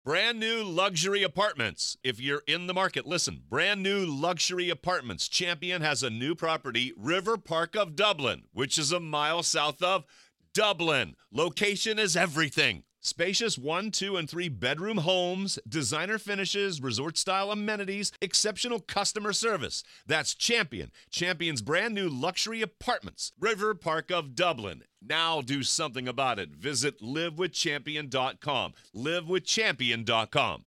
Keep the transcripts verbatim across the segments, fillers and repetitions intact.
Brand new luxury apartments. If you're in the market, listen. Brand new luxury apartments. Champion has a new property, River Park of Dublin, which is a mile south of Dublin. Location is everything. Spacious one, two, and three bedroom homes, designer finishes, resort-style amenities, exceptional customer service. That's Champion. Champion's brand new luxury apartments. River Park of Dublin. Now do something about it. Visit live with champion dot com. live with champion dot com.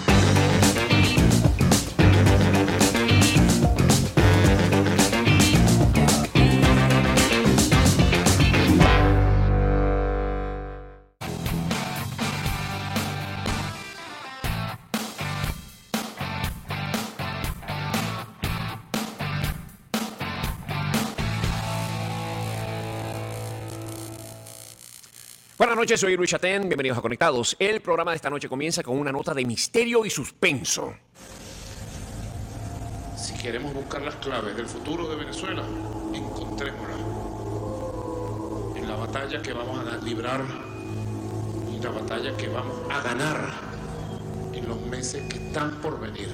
Buenas noches, soy Luis Chatén, bienvenidos a Conectados. El programa de esta noche comienza con una nota de misterio y suspenso. Si queremos buscar las claves del futuro de Venezuela, encontrémoslas en la batalla que vamos a librar y la batalla que vamos a ganar en los meses que están por venir.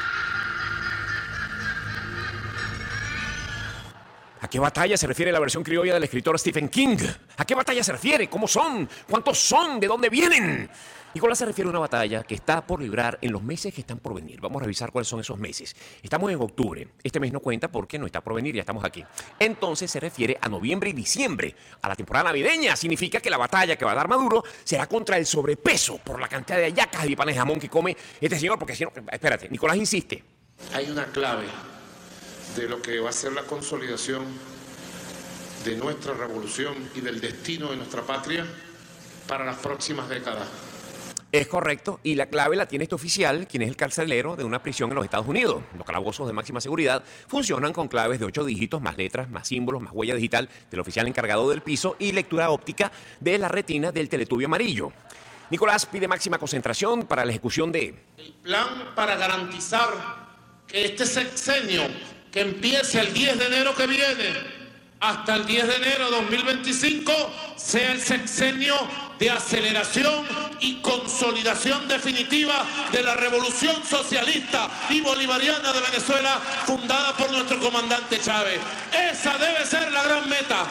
¿A qué batalla se refiere la versión criolla del escritor Stephen King? ¿A qué batalla se refiere? ¿Cómo son? ¿Cuántos son? ¿De dónde vienen? Nicolás se refiere a una batalla que está por librar en los meses que están por venir. Vamos a revisar cuáles son esos meses. Estamos en octubre. Este mes no cuenta porque no está por venir, ya estamos aquí. Entonces se refiere a noviembre y diciembre, a la temporada navideña. Significa que la batalla que va a dar Maduro será contra el sobrepeso por la cantidad de hallacas y panes de jamón que come este señor. Porque si no, espérate, Nicolás insiste. Hay una clave de lo que va a ser la consolidación de nuestra revolución y del destino de nuestra patria para las próximas décadas. Es correcto, y la clave la tiene este oficial, quien es el carcelero de una prisión en los Estados Unidos. Los calabozos de máxima seguridad funcionan con claves de ocho dígitos, más letras, más símbolos, más huella digital del oficial encargado del piso y lectura óptica de la retina del teletubio amarillo. Nicolás pide máxima concentración para la ejecución de... El plan para garantizar que este sexenio, que empiece el diez de enero que viene, hasta el diez de enero de dos mil veinticinco, sea el sexenio de aceleración y consolidación definitiva de la revolución socialista y bolivariana de Venezuela, fundada por nuestro comandante Chávez. Esa debe ser la gran meta.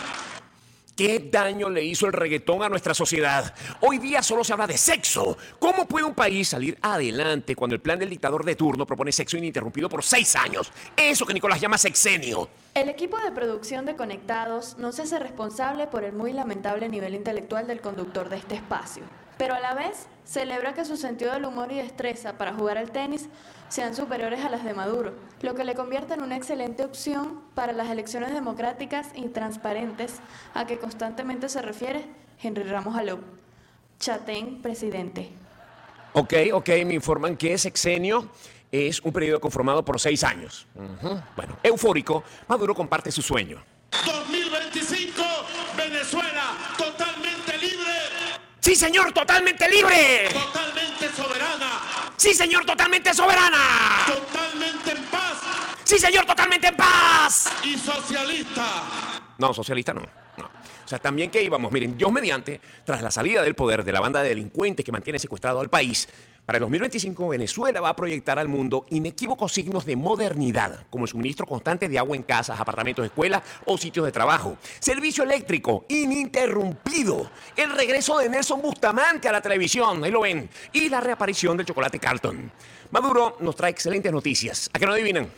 ¿Qué daño le hizo el reggaetón a nuestra sociedad? Hoy día solo se habla de sexo. ¿Cómo puede un país salir adelante cuando el plan del dictador de turno propone sexo ininterrumpido por seis años? Eso que Nicolás llama sexenio. El equipo de producción de Conectados no se hace responsable por el muy lamentable nivel intelectual del conductor de este espacio, pero a la vez celebra que su sentido del humor y destreza para jugar al tenis sean superiores a las de Maduro, lo que le convierte en una excelente opción para las elecciones democráticas y transparentes a que constantemente se refiere Henry Ramos Alou. Chatén, presidente. Ok, ok, me informan que sexenio es un periodo conformado por seis años. Uh-huh. Bueno, eufórico, Maduro comparte su sueño. dos mil veinticinco, Venezuela totalmente libre. ¡Sí, señor, totalmente libre! Totalmente soberana. ¡Sí, señor, totalmente soberana! Totalmente en paz. ¡Sí, señor, totalmente en paz! Y socialista. No, socialista no. No. O sea, también que íbamos, miren, Dios mediante, tras la salida del poder de la banda de delincuentes que mantiene secuestrado al país, para el dos mil veinticinco Venezuela va a proyectar al mundo inequívocos signos de modernidad, como el suministro constante de agua en casas, apartamentos, escuelas o sitios de trabajo, servicio eléctrico ininterrumpido, el regreso de Nelson Bustamante a la televisión, ahí lo ven, y la reaparición del chocolate Carlton. Maduro nos trae excelentes noticias. ¿A qué no adivinan?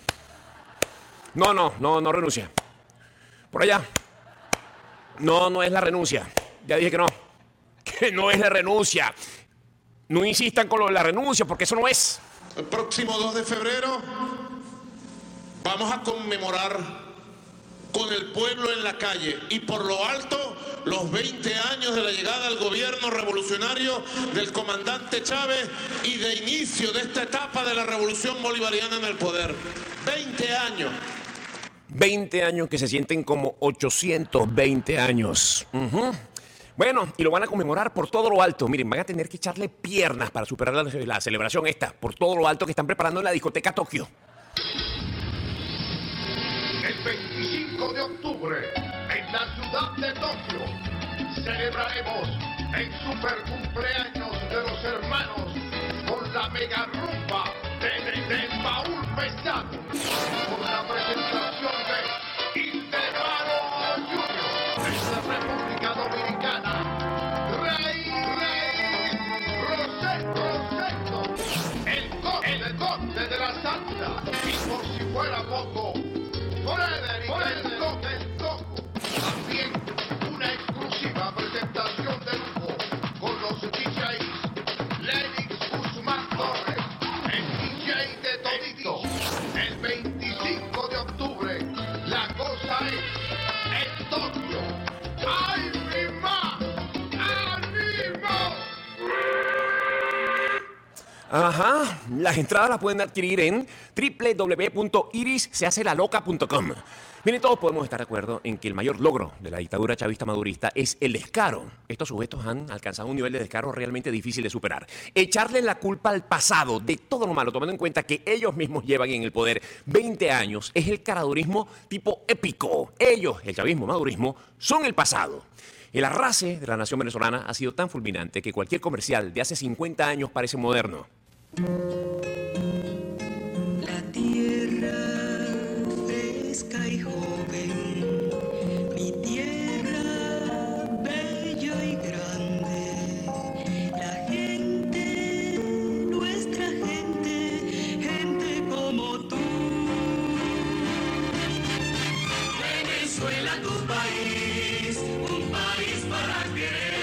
No, no, no, no renuncia. Por allá. No, no es la renuncia. Ya dije que no. Que no es la renuncia. No insistan con lo de la renuncia, porque eso no es. El próximo dos de febrero vamos a conmemorar con el pueblo en la calle y por lo alto los veinte años de la llegada al gobierno revolucionario del comandante Chávez y de inicio de esta etapa de la revolución bolivariana en el poder. veinte años. veinte años que se sienten como ochocientos veinte años. Uh-huh. Bueno, y lo van a conmemorar por todo lo alto. Miren, van a tener que echarle piernas para superar la, la celebración esta, por todo lo alto que están preparando en la discoteca Tokio. El veinticinco de octubre, en la ciudad de Tokio, celebraremos el super cumpleaños de los hermanos mega rumba del, del baúl pesado. Con la presentación de Indemaro Junior de la República Dominicana. Rey, Rey, Rosendo, Rosendo. El conde, el conde de la salsa. Y por si fuera poco, Frederick, el conde, el coco. También una exclusiva presentación de lujo con los D Js Lenix Guzmán Torres, el D J de Todito. El veinticinco de octubre, la cosa es en Tokio. ¡Ay, mi ma! ¡Animo! Ajá, las entradas las pueden adquirir en doble u doble u doble u punto iris se hace la loca punto com. Miren, todos podemos estar de acuerdo en que el mayor logro de la dictadura chavista madurista es el descaro. Estos sujetos han alcanzado un nivel de descaro realmente difícil de superar. Echarle la culpa al pasado de todo lo malo, tomando en cuenta que ellos mismos llevan en el poder veinte años, es el caradurismo tipo épico. Ellos, el chavismo madurismo, son el pasado. El arrase de la nación venezolana ha sido tan fulminante que cualquier comercial de hace cincuenta años parece moderno. La tierra fresca y joven, mi tierra bella y grande, la gente, nuestra gente, gente como tú. Venezuela, tu país, un país para querer.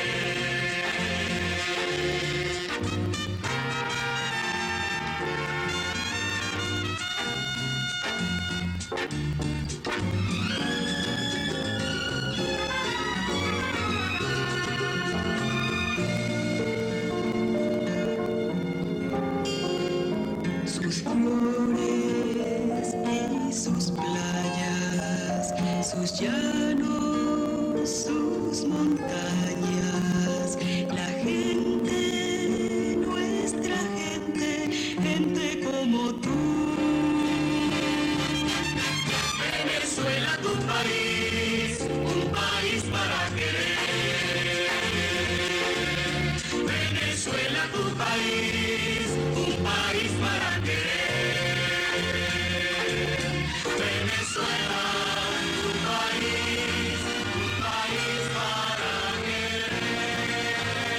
Sus flores y sus playas, sus llanos, sus montañas, la gente, nuestra gente, gente como tú. Venezuela, tu país, un país para querer. Venezuela, tu país, un país para querer. Venezuela, tu país, un país para querer.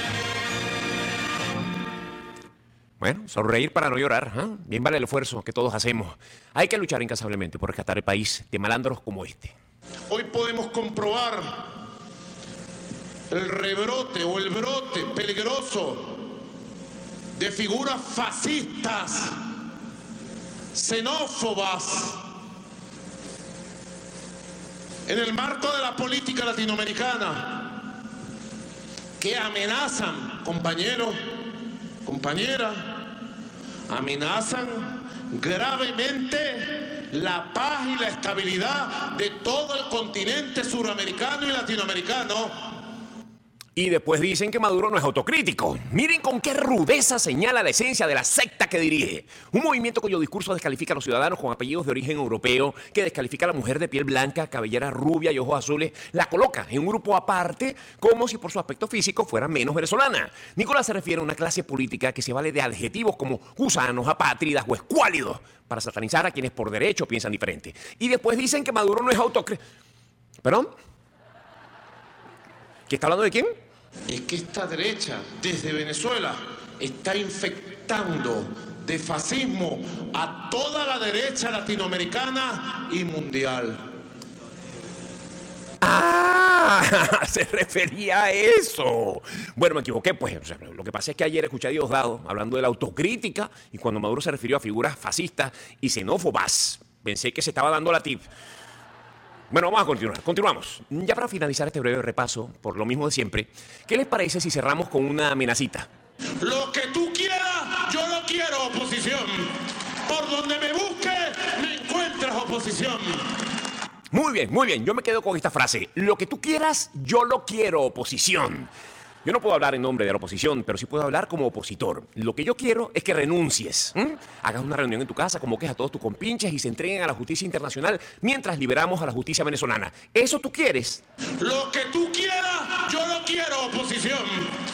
Bueno, sonreír para no llorar, ¿eh? Bien vale el esfuerzo que todos hacemos. Hay que luchar incansablemente por rescatar el país de malandros como este. Hoy podemos comprobar el rebrote o el brote peligroso de figuras fascistas, xenófobas, en el marco de la política latinoamericana, que amenazan, compañeros, compañeras, amenazan gravemente la paz y la estabilidad de todo el continente suramericano y latinoamericano. Y después dicen que Maduro no es autocrítico. Miren con qué rudeza señala la esencia de la secta que dirige. Un movimiento cuyo discurso descalifica a los ciudadanos con apellidos de origen europeo, que descalifica a la mujer de piel blanca, cabellera rubia y ojos azules, la coloca en un grupo aparte como si por su aspecto físico fuera menos venezolana. Nicolás se refiere a una clase política que se vale de adjetivos como gusanos, apátridas o escuálidos para satanizar a quienes por derecho piensan diferente. Y después dicen que Maduro no es autocrítico. ¿Perdón? ¿Qué está hablando de quién? Es que esta derecha, desde Venezuela, está infectando de fascismo a toda la derecha latinoamericana y mundial. ¡Ah! Se refería a eso. Bueno, me equivoqué, pues. O sea, lo que pasa es que ayer escuché a Diosdado hablando de la autocrítica y cuando Maduro se refirió a figuras fascistas y xenófobas, pensé que se estaba dando la tip. Bueno, vamos a continuar. Continuamos. Ya para finalizar este breve repaso, por lo mismo de siempre, ¿qué les parece si cerramos con una amenacita? Lo que tú quieras, yo lo quiero, oposición. Por donde me busques, me encuentras, oposición. Muy bien, muy bien. Yo me quedo con esta frase. Lo que tú quieras, yo lo quiero, oposición. Yo no puedo hablar en nombre de la oposición, pero sí puedo hablar como opositor. Lo que yo quiero es que renuncies. ¿Mm? Hagas una reunión en tu casa, convoques a todos tus compinches y se entreguen a la justicia internacional mientras liberamos a la justicia venezolana. ¿Eso tú quieres? Lo que tú quieras, yo lo quiero, oposición.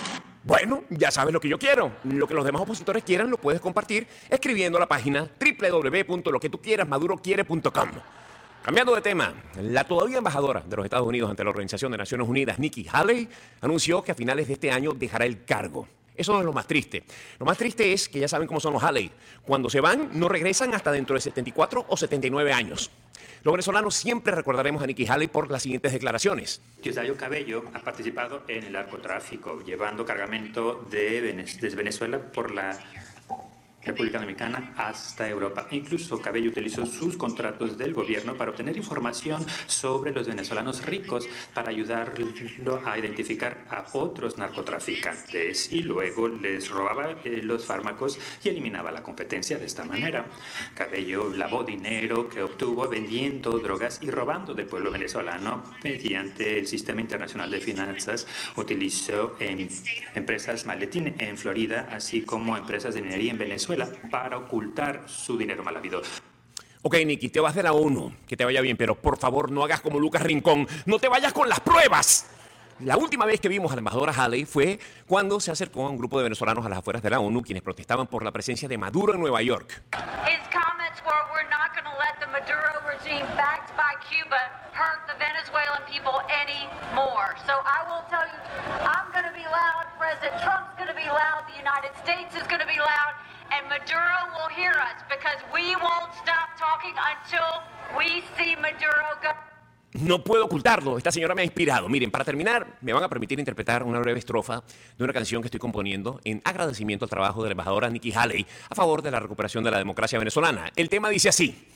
Bueno, ya sabes lo que yo quiero. Lo que los demás opositores quieran lo puedes compartir escribiendo a la página doble u doble u doble u punto lo que tú quieras maduro quiere punto com. Cambiando de tema, la todavía embajadora de los Estados Unidos ante la Organización de Naciones Unidas, Nikki Haley, anunció que a finales de este año dejará el cargo. Eso no es lo más triste. Lo más triste es que ya saben cómo son los Haley. Cuando se van, no regresan hasta dentro de setenta y cuatro o setenta y nueve años. Los venezolanos siempre recordaremos a Nikki Haley por las siguientes declaraciones. Diosdado Cabello ha participado en el narcotráfico, llevando cargamento de Venez- desde Venezuela por la República Dominicana hasta Europa. Incluso Cabello utilizó sus contratos del gobierno para obtener información sobre los venezolanos ricos para ayudarlo a identificar a otros narcotraficantes y luego les robaba eh, los fármacos y eliminaba la competencia de esta manera. Cabello lavó dinero que obtuvo vendiendo drogas y robando del pueblo venezolano mediante el Sistema Internacional de Finanzas. Utilizó em, empresas maletín en Florida, así como empresas de minería en Venezuela, para ocultar su dinero mal habido. Ok, Nikki, te vas de la ONU, que te vaya bien, pero por favor no hagas como Lucas Rincón, no te vayas con las pruebas. La última vez que vimos a la embajadora Haley fue cuando se acercó a un grupo de venezolanos a las afueras de la ONU, quienes protestaban por la presencia de Maduro en Nueva York. His comments were, we're not going to let the Maduro regime backed by Cuba hurt the Venezuelan people anymore. So I will tell you, I'm going to be loud, President Trump's going to be loud, the United States is going to be loud, and Maduro will hear us because we won't stop talking until we see Maduro go. No puedo ocultarlo, esta señora me ha inspirado. Miren, para terminar, me van a permitir interpretar una breve estrofa de una canción que estoy componiendo en agradecimiento al trabajo de la embajadora Nikki Haley a favor de la recuperación de la democracia venezolana. El tema dice así.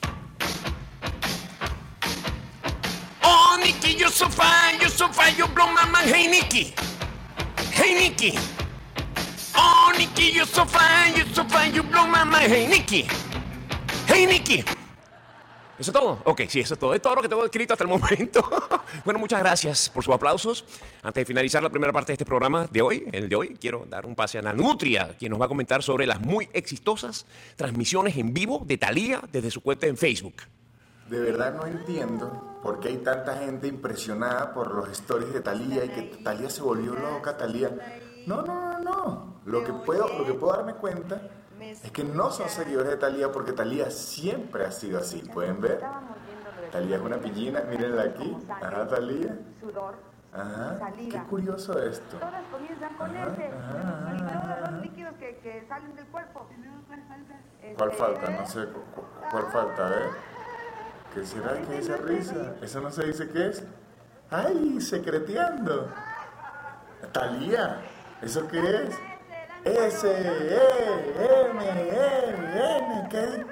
Oh, Nikki, you're so fine, you're so fine, you blow my mind. Hey, Nikki. Hey, Nikki. Oh, Nikki, you're so fine, you're so fine, you blow my mind. Hey, Nikki. Hey, Nikki. ¿Eso es todo? Ok, sí, eso es todo. Es todo lo que tengo escrito hasta el momento. Bueno, muchas gracias por sus aplausos. Antes de finalizar la primera parte de este programa de hoy, el de hoy, quiero dar un pase a Nanutria, quien nos va a comentar sobre las muy exitosas transmisiones en vivo de Thalía desde su cuenta en Facebook. De verdad no entiendo por qué hay tanta gente impresionada por los stories de Thalía y que Thalía se volvió loca, Thalía. No, no, no, no. Lo que puedo, lo que puedo darme cuenta es que no son seguidores de Thalía porque Thalía siempre ha sido así. ¿Pueden ver? Thalía es una pillina, mírenla aquí. Ajá, Thalía. Ajá, qué curioso esto. Todas comienzan con ese. Y todos los líquidos que, que salen del cuerpo. ¿Cuál falta? No sé cu- cuál falta, ¿eh? ¿Qué será que esa risa? ¿Eso no se dice qué es? ¡Ay, secreteando! Thalía, ¿eso qué es? S, E, M, E, N, ¿qué dice?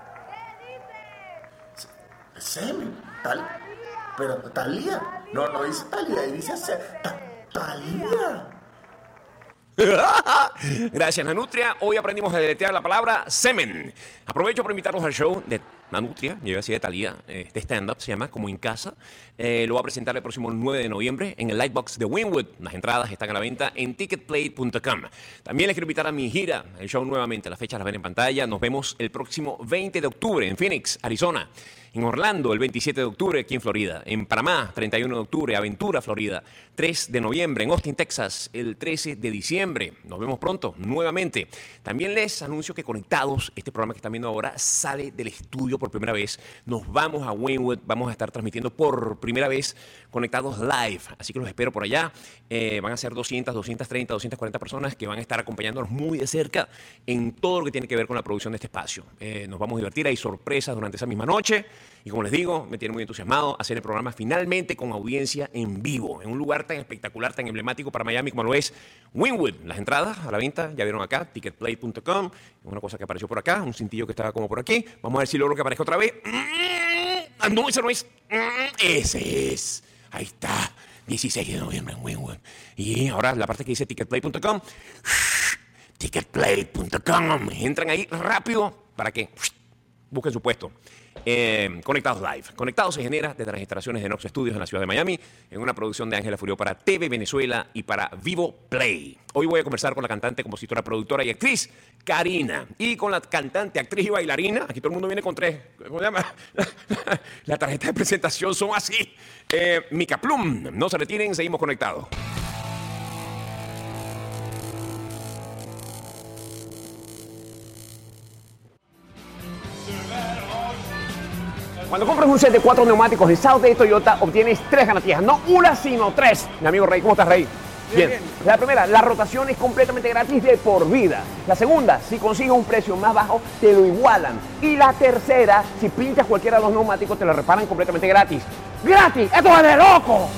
Semen, tal, pero Thalía, no, no dice Thalía, ahí dice se, ta, Thalía. Gracias, Nanutria. Hoy aprendimos a deletrear la palabra semen. Aprovecho para invitarlos al show de Nanutria, yo iba a decir de Thalía, eh, de stand-up, se llama Como en Casa. Eh, lo va a presentar el próximo nueve de noviembre en el Lightbox de Wynwood. Las entradas están a la venta en ticketplate punto com. También les quiero invitar a mi gira, el show nuevamente. Las fechas las ven en pantalla. Nos vemos el próximo veinte de octubre en Phoenix, Arizona. En Orlando, el veintisiete de octubre, aquí en Florida. En Panamá, treinta y uno de octubre, Aventura, Florida. tres de noviembre, en Austin, Texas, el trece de diciembre. Nos vemos pronto, nuevamente. También les anuncio que Conectados, este programa que están viendo ahora, sale del estudio por primera vez. Nos vamos a Wynwood, vamos a estar transmitiendo por primera vez Conectados Live. Así que los espero por allá. Eh, van a ser doscientas, doscientas treinta, doscientas cuarenta personas que van a estar acompañándonos muy de cerca en todo lo que tiene que ver con la producción de este espacio. Eh, nos vamos a divertir, hay sorpresas durante esa misma noche. Y como les digo, me tiene muy entusiasmado hacer el programa finalmente con audiencia en vivo, en un lugar tan espectacular, tan emblemático para Miami como lo es Wynwood. Las entradas a la venta, ya vieron acá, ticketplate punto com. Una cosa que apareció por acá, un cintillo que estaba como por aquí. Vamos a ver si logro que aparezca otra vez. Ah, no, ese no es. Ese es. Ahí está. dieciséis de noviembre en Wynwood. Y ahora la parte que dice ticketplate punto com. ticketplate punto com. Entran ahí rápido para que busquen su puesto. Eh, Conectados Live. Conectados se genera desde las instalaciones de Nox Studios en la ciudad de Miami, en una producción de Ángela Furió para T V Venezuela y para Vivo Play. Hoy voy a conversar con la cantante, compositora, productora y actriz Karina, y con la cantante, actriz y bailarina. Aquí todo el mundo viene con tres. ¿Cómo se llama? La tarjeta de presentación son así. Eh, Mica Plum. No se retiren, seguimos conectados. Cuando compras un set de cuatro neumáticos de South Day Toyota, obtienes tres garantías, no una, sino tres. Mi amigo Rey, ¿cómo estás, Rey? Bien, bien. La primera, la rotación es completamente gratis de por vida. La segunda, si consigues un precio más bajo, te lo igualan. Y la tercera, si pinchas cualquiera de los neumáticos, te lo reparan completamente gratis. ¡Gratis! ¡Esto es de loco!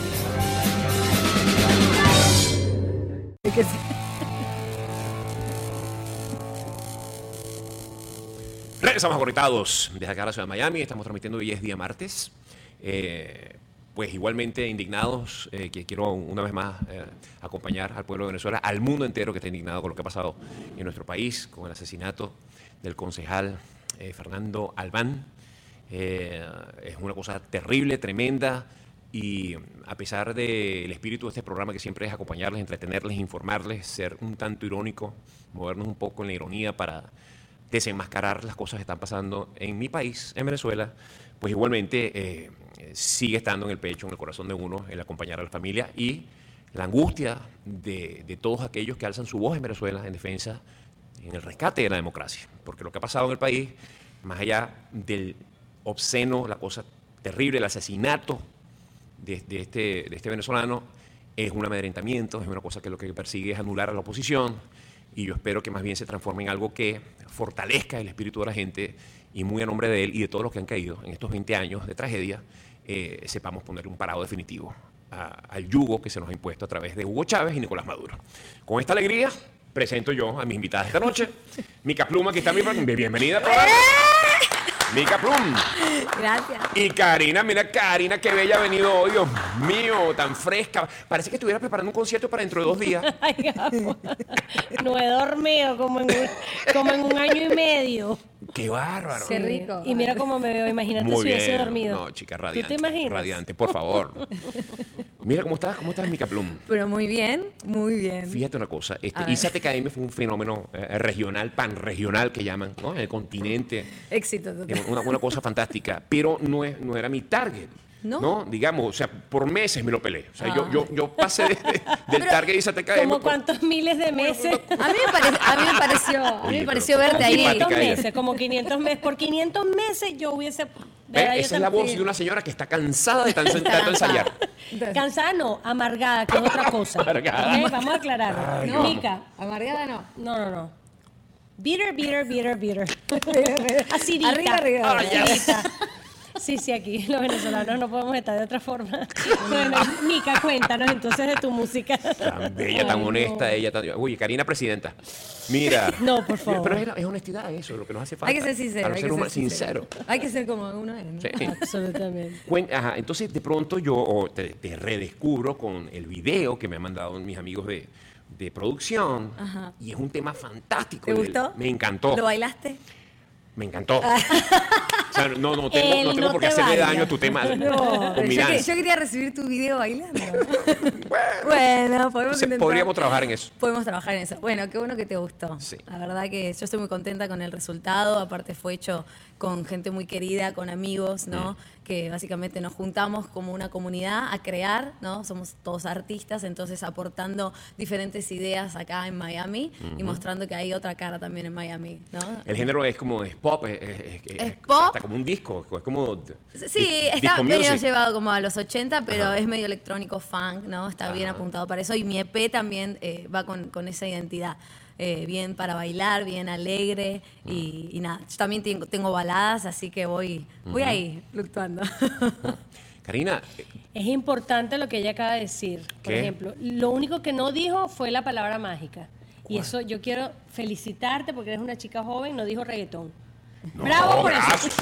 Regresamos conectados desde acá a la ciudad de Miami. Estamos transmitiendo hoy es día martes. Eh, pues igualmente indignados, eh, que quiero una vez más eh, acompañar al pueblo de Venezuela, al mundo entero que está indignado con lo que ha pasado en nuestro país, con el asesinato del concejal eh, Fernando Albán. Eh, es una cosa terrible, tremenda, y a pesar del espíritu de este programa, que siempre es acompañarles, entretenerles, informarles, ser un tanto irónico, movernos un poco en la ironía para desenmascarar las cosas que están pasando en mi país, en Venezuela, pues igualmente eh, sigue estando en el pecho, en el corazón de uno, el acompañar a la familia y la angustia de, de todos aquellos que alzan su voz en Venezuela en defensa, en el rescate de la democracia. Porque lo que ha pasado en el país, más allá del obsceno, la cosa terrible, el asesinato de, de, este, de este venezolano, es un amedrentamiento, es una cosa que lo que persigue es anular a la oposición, y yo espero que más bien se transforme en algo que fortalezca el espíritu de la gente, y muy a nombre de él y de todos los que han caído en estos veinte años de tragedia, eh, sepamos ponerle un parado definitivo a, al yugo que se nos ha impuesto a través de Hugo Chávez y Nicolás Maduro. Con esta alegría presento yo a mis invitadas esta noche. Mica Plum, aquí está mi... Bienvenida al programa. Mica Plum. Gracias. Y Karina, mira Karina, qué bella ha venido hoy, Dios mío, tan fresca. Parece que estuviera preparando un concierto para dentro de dos días. Ay, gafo. No he dormido como en, un, como en un año y medio. Qué bárbaro. Qué rico. Y mira cómo me veo, imagínate Muy si hubiese bien. dormido. No, chica, radiante. ¿Tú te imaginas? Radiante, por favor. Mira cómo estás, cómo estás, Mica Plum. Pero muy bien, muy bien. Fíjate una cosa, este, A ver. I S A T K M fue un fenómeno eh, regional, panregional que llaman, ¿no? En el continente. Éxito total. Una, una cosa fantástica, pero no, es, no era mi target. ¿No? ¿No? Digamos, o sea, por meses me lo peleé. O sea, Ah. yo, yo, yo pasé de- de- del Pero, target I S A T K M. ¿Como por- cuántos miles de meses? A mí me, pare- a mí me pareció, a mí Oye, me pareció pero- verte ahí. simpática quinientos ella. meses, como quinientos meses. Por quinientos meses yo hubiese... ¿Ve? ¿verdad? Yo Esa es la también. voz de una señora que está cansada de tanto, tanto ensayar. Cansada no, amargada, que es otra cosa. Amargada. Ok, vamos a aclararlo. Ay, No, vamos. Mica. Amargada no. No, no, no. Bitter, bitter, bitter, bitter. Acidita. Arriba, arriba. Ah, ya. Acidita. Sí, sí, aquí los venezolanos no podemos estar de otra forma. Bueno, Mica, cuéntanos entonces de tu música. Tan bella, tan Ay, honesta, no. ella tan... Oye, Karina, presidenta. Mira. No, por favor. Pero es, es honestidad eso, lo que nos hace falta. Hay que ser sincero. Para hay ser que humano- ser sincero. Hay que ser como uno es, ¿no? Sí. Absolutamente. Cuen- Ajá, entonces de pronto yo oh, te, te redescubro con el video que me han mandado mis amigos de, de producción. Ajá. Y es un tema fantástico. ¿Te El- gustó? Me encantó. ¿Lo bailaste? Me encantó. O sea, no, no tengo, Él no tengo no por qué te hacerle baila. daño a tu tema No, con pero mi yo, que- danza. yo quería recibir tu video bailando. Bueno, podemos Se- intentar. podríamos trabajar en eso. Podemos trabajar en eso. Bueno, qué bueno que te gustó. Sí. La verdad que yo estoy muy contenta con el resultado. Aparte fue hecho con gente muy querida, con amigos, ¿no? Que básicamente nos juntamos como una comunidad a crear, ¿no? Somos todos artistas, entonces aportando diferentes ideas acá en Miami y mostrando que hay otra cara también en Miami, ¿no? El género es como es pop, es, es- es- Es pop. Está como un disco, es como Sí, di- está disco medio music. llevado como a los ochenta, pero Ajá. es medio electrónico funk, ¿no? Está bien Ajá. apuntado para eso. Y mi E P también eh, va con, con esa identidad. Eh, bien para bailar, bien alegre. Y, y nada, yo también tengo, tengo baladas, así que voy, voy ahí fluctuando. Karina, eh, Es importante lo que ella acaba de decir. Por ¿Qué? ejemplo, lo único que no dijo fue la palabra mágica. Y eso yo quiero felicitarte porque eres una chica joven, no dijo reggaetón. ¡Bravo por eso! gracias.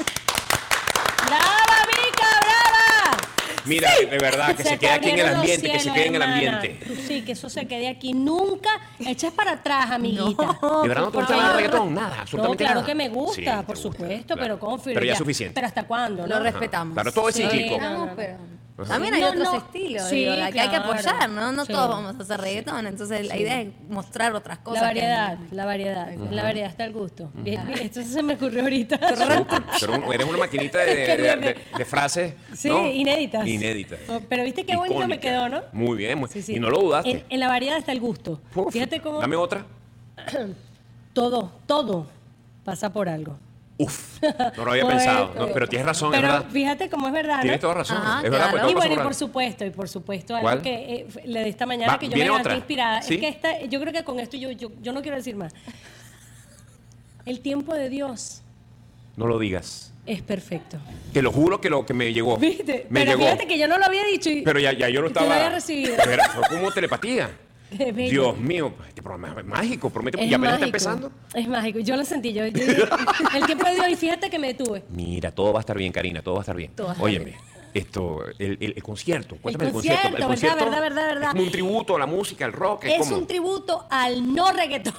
¡Brava, Mica, brava! Mira, de verdad, que se, te quede aquí en el abrieron los ambiente, que se cielos, quede en el hermana. ambiente. Tú sí, que eso se quede aquí. Nunca echas para atrás, amiguita. ¿De verdad no te Por gusta nada el favor. reggaetón? Nada, No, absolutamente claro nada. que me gusta, Sí, por te gusta, supuesto, claro. pero confío. Pero ya es suficiente. ¿Pero hasta cuándo? Lo no? respetamos. Claro, todo es Sí, cíclico. no, no, no. pero también hay No, otros no. estilos, Sí, digo, la que hay que claro. apoyar, ¿no? No Sí. todos vamos a hacer reggaetón, entonces la idea es mostrar otras cosas. La que- variedad, la variedad, en la variedad está el gusto. Bien, bien, esto se me ocurrió ahorita. Súper, pero un- eres una maquinita de, de- de- de- de frases, Sí, ¿no? inéditas. Inéditas. Oh, pero viste qué bonito me Icónicas. quedó, ¿no? Muy bien, muy- Sí, sí. y no lo dudaste. En, en la variedad está el gusto. Uf, Fíjate cómo Dame otra. todo, todo pasa por algo. Uf, no lo había Pues, pensado. No, eh, pero tienes razón, Pero es verdad. fíjate cómo es verdad, ¿no? Tienes toda razón. Ajá, es verdad, claro. pues Y todo bueno, y pasa por por supuesto, y por supuesto, algo ¿Cuál? que eh, le di esta mañana Va, que yo me viene levanté otra. inspirada. ¿Sí? Es que esta, yo creo que con esto yo, yo, yo no quiero decir más. El tiempo de Dios No lo digas. es perfecto. Te lo juro que lo que me llegó. ¿Viste? Me Pero llegó. fíjate que yo no lo había dicho y Pero ya, ya yo lo y tú estaba. lo habías recibido. Era- fue como telepatía. Qué bello. Dios mío, este programa es mágico, prometo. Es Y apenas está mágico, empezando. Es mágico. Yo lo sentí. Yo, yo- el tiempo de Dios, y fíjate que me detuve. Mira, todo va a estar bien, Karina, todo va a estar bien. Todo va a estar Óyeme, esto, el, el- el concierto, cuéntame el concierto, concierto. El verdad, concierto verdad, verdad, verdad. Es como un tributo a la música, al rock. Es, Es como, un tributo al no reggaetón.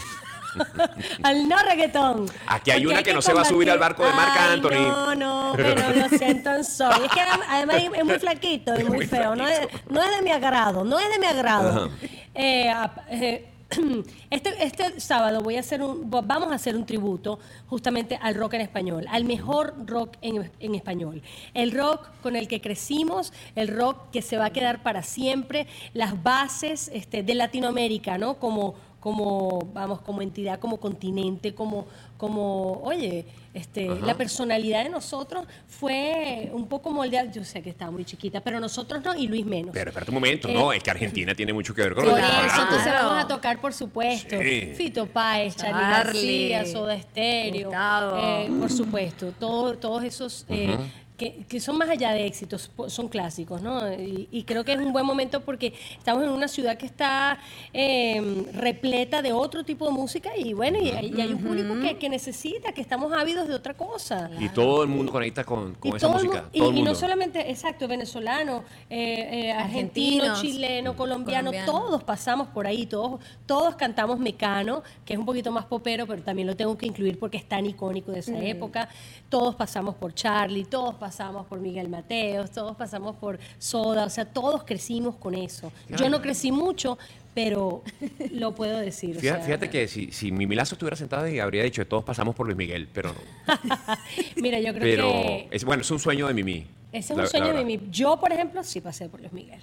Al no reggaetón. Aquí hay Porque una hay que no se va a subir al barco de Marc Ay, Anthony. No, no, pero lo siento en soy. Es que además es muy flaquito y muy, Muy feo. No es, no es de mi agrado, no es de mi agrado. Ajá. Eh, ap- eh, este, este sábado voy a hacer un, vamos a hacer un tributo justamente al rock en español, al mejor rock en, en español. El rock con el que crecimos, el rock que se va a quedar para siempre, las bases este, de Latinoamérica, ¿no? Como, como, vamos, como entidad, como continente, como, como oye, este, Ajá. la personalidad de nosotros fue un poco moldeada. Yo sé que estaba muy chiquita, pero nosotros no, y Luis menos. Pero espérate un momento, Eh, no, es que Argentina tiene mucho que ver con Por lo que eso, estamos hablando. entonces vamos a tocar, por supuesto, Sí. Fito Páez, Charly Charly, García, Soda Stereo, Gustavo. eh, por supuesto, todo- todos esos eh, Ujú. que, que son más allá de éxitos, po- son clásicos, ¿no? Y, y creo que es un buen momento porque estamos en una ciudad que está eh, repleta de otro tipo de música y bueno, y, hay- y hay un público que, que necesita, que estamos ávidos de otra cosa. Y todo el mundo conecta con, con Y esa todo el música. mu- y, todo el y mundo. no solamente, exacto, venezolano, eh, eh, argentino, Argentinos, chileno, colombiano, colombiano. todos pasamos por ahí, todos, todos cantamos Mecano, que es un poquito más popero, pero también lo tengo que incluir porque es tan icónico de esa Mm. época. Todos pasamos por Charlie, todos pasamos por Miguel Mateos, todos pasamos por Soda, o sea, todos crecimos con eso. Yo no crecí mucho, pero lo puedo decir. o Fíjate, sea, fíjate que si, si Mimi Lazo estuviera sentada y habría dicho que todos pasamos por Luis Miguel, pero no. Mira, yo creo Pero que es, bueno, es un sueño de Mimi. ese es la- un sueño la de verdad. mí. Yo, por ejemplo, sí pasé por Luis Miguel.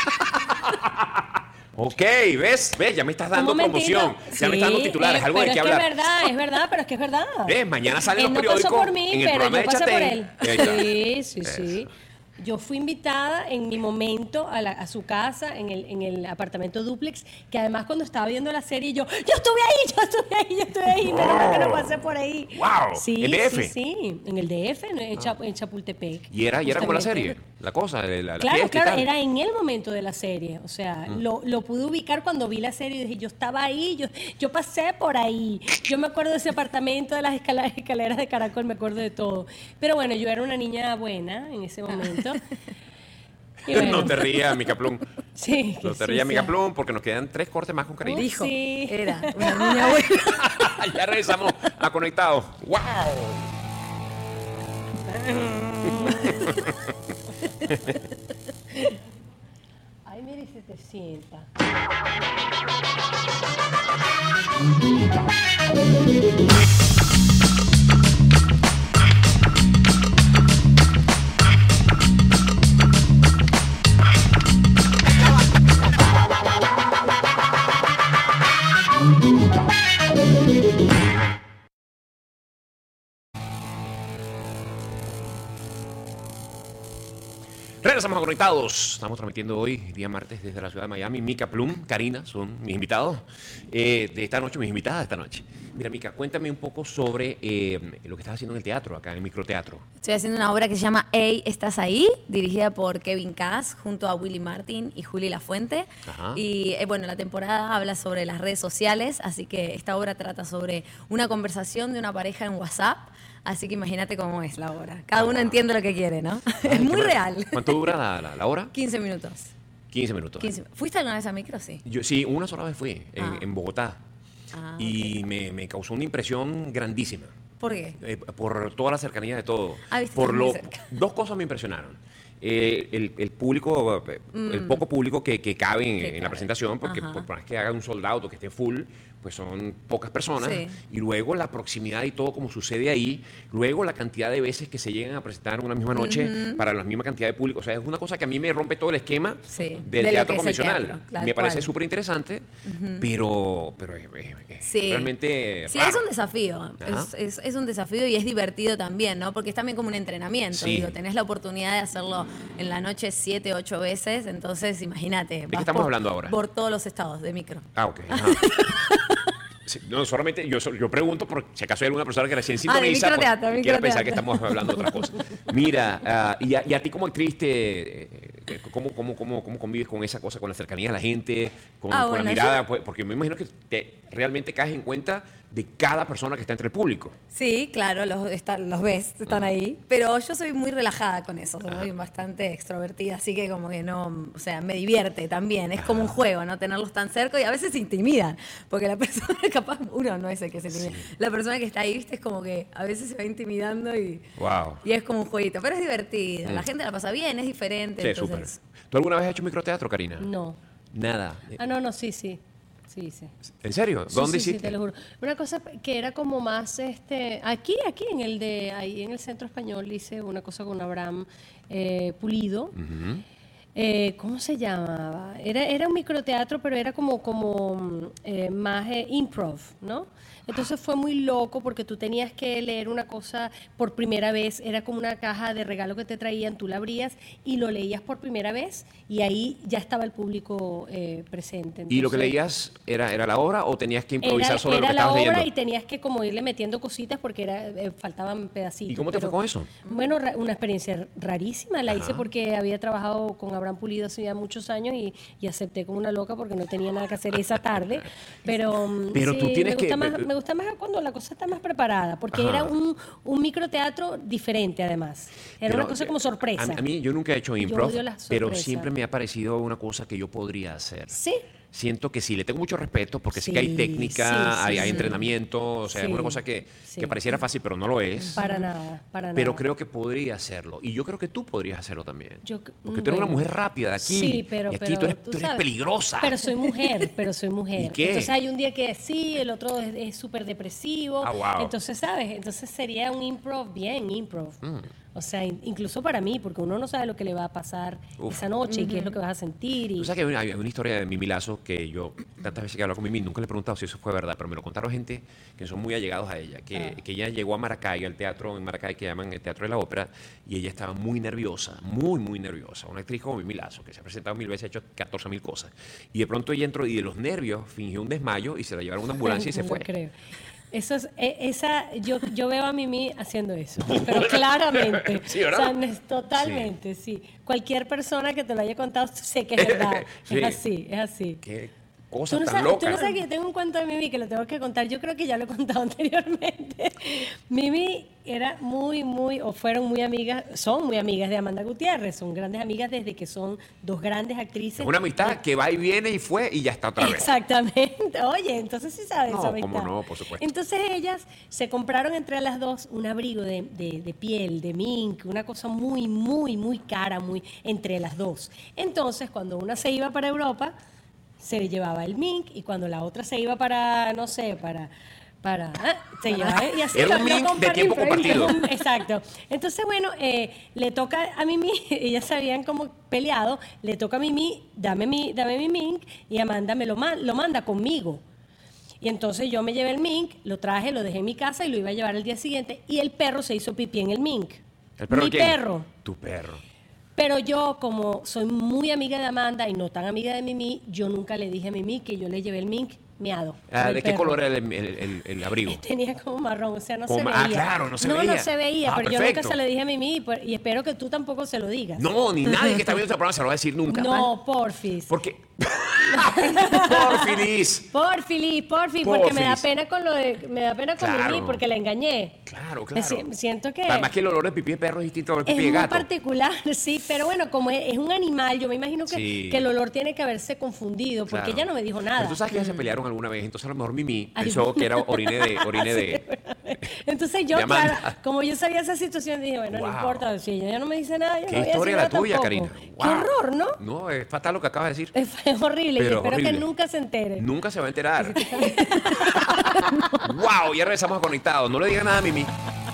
Ok, ¿ves? ¿Ves? Ya me estás dando Un momentito. promoción. Ya me estás dando Sí, titulares, eh, algo de pero qué es hablar. que es verdad, es verdad, pero es que es verdad. ¿Ves? Mañana salen Él los no pasó periódicos por mí, en el pero programa yo de pasé por Chatén. él. Ahí está. Sí, sí, sí. Yo fui invitada en mi momento a, la- a su casa, en el, en el apartamento dúplex, que además cuando estaba viendo la serie yo, yo estuve ahí, yo estuve ahí, yo estuve ahí, pero no, que no pasé por ahí. Wow, Sí, ¿el D F? sí, sí, en el D F, en, Chap- en Chapultepec. Y era, y era como la justamente. serie, la cosa, la, la Claro, fiesta y claro, tal. era en el momento de la serie. O sea, Mm. lo, lo pude ubicar cuando vi la serie y dije, yo estaba ahí, yo, yo pasé por ahí. Yo me acuerdo de ese apartamento, de las escala- escaleras de caracol, me acuerdo de todo. Pero bueno, yo era una niña buena en ese momento. Y bueno, No te rías, Mica Plum. Sí, No te sí, rías, sí. Mica Plum, porque nos quedan tres cortes más con cariño. Dijo, sí. Era una niña buena. Ya regresamos a Conectados. ¡Wow! Ay, mira, y se te sienta. Regresamos a Conectados. Estamos transmitiendo hoy, día martes, desde la ciudad de Miami. Mica Plum, Karina, son mis invitados eh, de esta noche, mis invitadas de esta noche. Mira, Mica, cuéntame un poco sobre eh, lo que estás haciendo en el teatro, acá en el microteatro. Estoy haciendo una obra que se llama Ey, ¿estás ahí? Dirigida por Kevin Cass, junto a Willy Martin y Juli Lafuente. Ajá. Y eh, bueno, la temporada habla sobre las redes sociales, así que esta obra trata sobre una conversación de una pareja en WhatsApp. Así que imagínate cómo es la obra. Cada uno entiende lo que quiere, ¿no? Es muy real. ¿Cuánto dura la, la- la hora? quince minutos. quince minutos. quince. ¿Fuiste alguna vez a micro? Sí. Yo, sí, una sola vez fui, en, Ah. en Bogotá. Ah, y me, me causó una impresión grandísima. ¿Por qué? Eh, por toda la cercanía de todo. Ah, viste, por muy lo, cerca. dos cosas me impresionaron. Eh, el, el público, eh, el Mm. poco público que, que cabe en, Que en la cabe. presentación, porque Ajá. por más que haga un sold out o que esté full, pues son pocas personas. Sí. Y luego la proximidad y todo como sucede ahí. Luego la cantidad de veces que se llegan a presentar una misma noche Ujú. para la misma cantidad de público. O sea, es una cosa que a mí me rompe todo el esquema Sí, del de lo teatro que es el convencional. teatro, tal me parece cual. súper interesante, Ujú. pero, pero es, es- es Sí. realmente Sí, raro. es un desafío. Ajá. Es, es- es un desafío y es divertido también, ¿no? Porque es también como un entrenamiento. Sí. Digo, tenés la oportunidad de hacerlo en la noche siete, ocho veces. Entonces, imagínate. qué vas estamos por- hablando ahora? Por todos los estados de micro. Ah, ok. Ajá. Sí, no, solamente yo, yo pregunto por si acaso hay alguna persona que recién Ah, de sintoniza microteatro, pues, y quiera microteatro. pensar que estamos hablando de otra cosa. Mira, ah, y, a, y a ti como actriz, te, eh, ¿cómo, cómo, cómo, ¿cómo convives con esa cosa, con la cercanía de la gente, con, Ah, con bueno, la mirada? yo- Pues, porque me imagino que te, realmente caes en cuenta de cada persona que está entre el público. Sí, claro, los, está- los ves, están ahí. Pero yo soy muy relajada con eso, soy bastante extrovertida, así que como que no, o sea, me divierte también. Es como un juego, ¿no? Tenerlos tan cerca y a veces se intimidan, porque la persona, capaz, uno no es el que se intimida. La persona que está ahí, viste, es como que a veces se va intimidando y, Wow. y es como un jueguito. Pero es divertido, Mm. la gente la pasa bien, es diferente. Sí, súper. entonces, ¿Tú alguna vez has hecho microteatro, Karina? No. Nada. Ah, no, no, sí, sí. Sí, sí. ¿En serio? Sí, ¿Dónde sí, sí, hiciste? te lo juro. Una cosa que era como más, este, aquí, aquí en el de, ahí en el Centro Español hice una cosa con Abraham eh, Pulido. Ujú. Eh, ¿Cómo se llamaba? Era, era un microteatro, pero era como, como mm, eh, más eh, improv, ¿no? Entonces fue muy loco porque tú tenías que leer una cosa por primera vez, era como una caja de regalo que te traían, tú la abrías y lo leías por primera vez y ahí ya estaba el público eh, presente. ¿Y lo que Entonces, leías era, era la obra o tenías que improvisar era, sobre era lo que la estabas obra leyendo? y tenías que como irle metiendo cositas porque era, eh, faltaban pedacitos. ¿Y cómo te fue pero- con eso? Bueno, ra- una experiencia rarísima. La hice Ajá. porque había trabajado con Abraham Pulido hace ya muchos años y, y acepté como una loca porque no tenía nada que hacer esa tarde. Pero, mm, Pero sí, tú tienes me gusta que- Más, me gusta más cuando la cosa está más preparada porque Ajá. era un, un microteatro diferente además. Era Pero, una cosa como sorpresa. A, a mí, yo nunca he hecho Yo improv, odio las pero sorpresas. siempre me ha parecido una cosa que yo podría hacer. Sí. Siento que sí, le tengo mucho respeto porque sí, Sí, que hay técnica, sí, sí, hay, hay sí. entrenamiento, o sea, es Sí, una cosa que, sí. que pareciera fácil, pero no lo es. Para nada, para Pero nada. creo que podría hacerlo. Y yo creo que tú podrías hacerlo también. Yo- Porque tú eres una bueno. mujer rápida de aquí. Sí, pero, y aquí pero tú eres, tú eres sabes, peligrosa. Pero soy mujer, pero soy mujer. ¿Y qué? Entonces hay un día que sí, el otro es es súper depresivo. Ah, wow. Entonces, ¿sabes? Entonces sería un improv bien, improv. Mm. O sea, in- incluso para mí, porque uno no sabe lo que le va a pasar Uf. esa noche y qué es lo que vas a sentir. Y, Tú sabes que hay una, hay una historia de Mimi Lazo que yo, tantas veces que he hablado con Mimi, nunca le he preguntado si eso fue verdad, pero me lo contaron gente que son muy allegados a ella, que, Ah. que ella llegó a Maracay, al teatro en Maracay que llaman el Teatro de la Ópera, y ella estaba muy nerviosa, muy, muy nerviosa. Una actriz como Mimi Lazo, que se ha presentado mil veces, ha hecho catorce mil cosas. Y de pronto ella entró y de los nervios fingió un desmayo y se la llevaron a una ambulancia y se no fue. lo creo. Eso es, e- esa, yo, yo veo a Mimi haciendo eso, pero claramente. Sí, ¿verdad? O sea, no es totalmente, sí. Cualquier persona que te lo haya contado, sé que es verdad. Sí. Es así, es así. Qué Tú cosa no, tan sabes, tú loca. no sabes que yo tengo un cuento de Mimi que lo tengo que contar. Yo creo que ya lo he contado anteriormente. Mimi era muy, muy, o fueron muy amigas, son muy amigas de Amanda Gutiérrez. Son grandes amigas desde que son dos grandes actrices. Es una amistad que va y viene y fue y ya está otra vez. Exactamente. Oye, entonces sí sabes No, esa amistad. cómo no, por supuesto. Entonces ellas se compraron entre las dos un abrigo de, de- de piel, de mink, una cosa muy, muy, muy cara, muy entre las dos. Entonces, cuando una se iba para Europa, se llevaba el mink y cuando la otra se iba para, no sé, para... Para, ah, se llevaba, y así Era lo- un lo mink de compartimos, tiempo pero- compartido. Exacto. Entonces, bueno, eh, le toca a Mimi, ellas se habían como peleado, le toca a Mimi, dame mi, dame mi mink, y Amanda me lo, ma- lo manda conmigo. Y entonces yo me llevé el mink, lo traje, lo dejé en mi casa y lo iba a llevar al día siguiente, y el perro se hizo pipí en el mink. ¿El perro mi de quién? perro. Tu perro. Pero yo, como soy muy amiga de Amanda y no tan amiga de Mimi, yo nunca le dije a Mimi que yo le llevé el mink miado. Ah, al ¿de qué perro. color era el, el- el- el abrigo? Tenía como marrón, o sea, no se Como- veía. ah, claro, no se no, veía. No, se veía, Ah, pero yo nunca perfecto. se lo dije a Mimi y, por- y espero que tú tampoco se lo digas. No, ni nadie que está viendo este programa se lo va a decir nunca. No, porfis. Porque. Porfilis. Porfilis, porfis, porque me da Porfis. pena con lo de, me da pena con Claro. Mimi porque la engañé. Claro, Me claro. si- siento que Además que el olor de pipí de perro es distinto al es pipí de muy gato. particular, sí, pero bueno, como es, es un animal, yo me imagino que, Sí. que el olor tiene que haberse confundido, porque Claro. ella no me dijo nada. Pero tú sabes que ellas se pelearon alguna vez, entonces a lo mejor Mimi Ay, pensó que era orine de, orine de, Entonces yo, De Amanda. claro, como yo sabía esa situación, dije, bueno, Wow. no importa, si ella no me dice nada, yo Qué no voy a historia decir la nada tuya, tampoco. Karina. Qué Wow. horror, ¿no? No, es fatal lo que acabas de decir. Es, es horrible y Pero espero horrible. que nunca se entere. Nunca se va a enterar. Wow, ya regresamos a Conectados. No le digas nada a Mimi.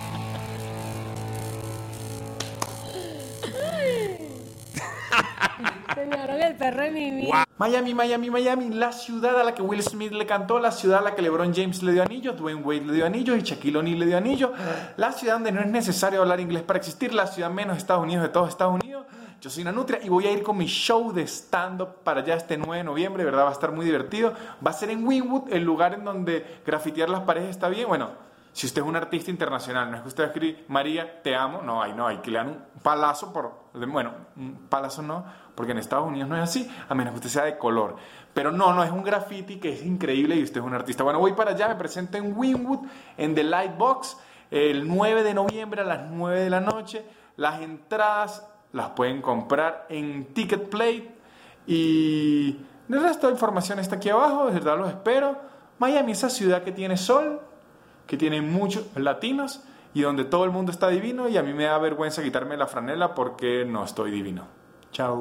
Señor, el perro de Mimi. Miami, Miami, Miami, la ciudad a la que Will Smith le cantó, la ciudad a la que LeBron James le dio anillo, Dwayne Wade le dio anillo y Shaquille O'Neal le dio anillo, la ciudad donde no es necesario hablar inglés para existir, la ciudad menos Estados Unidos de todos Estados Unidos. Yo soy Nanutria y voy a ir con mi show de stand-up para allá este nueve de noviembre, ¿verdad? Va a estar muy divertido. Va a ser en Wynwood, el lugar en donde grafitear las paredes está bien. Bueno, si usted es un artista internacional, no es que usted escribe María, te amo, no, hay no, hay que le dan un palazo por, bueno, un palazo no, porque en Estados Unidos no es así, a menos que usted sea de color. Pero no, no, es un graffiti que es increíble y usted es un artista. Bueno, voy para allá, me presento en Wynwood, en The Lightbox, el nueve de noviembre a las nueve de la noche. Las entradas las pueden comprar en Ticketplay y el resto de información está aquí abajo, de verdad los espero. Miami, esa ciudad que tiene sol, que tiene muchos latinos y donde todo el mundo está divino y a mí me da vergüenza quitarme la franela porque no estoy divino. Chao.